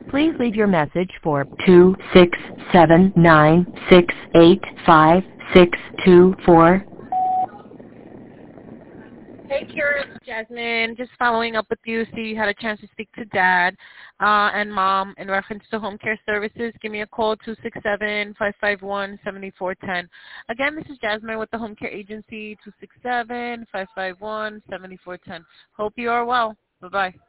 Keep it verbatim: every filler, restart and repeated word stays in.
Please leave your message for two six seven nine six eight five six two four. Hey, Kira, it's Jasmine. Just following up with you. See, you had a chance to speak to Dad uh, and Mom in reference to home care services. Give me a call, two six seven, five five one, seven four one zero. Again, this is Jasmine with the Home Care Agency, two six seven, five five one, seven four one zero. Hope you are well. Bye-bye.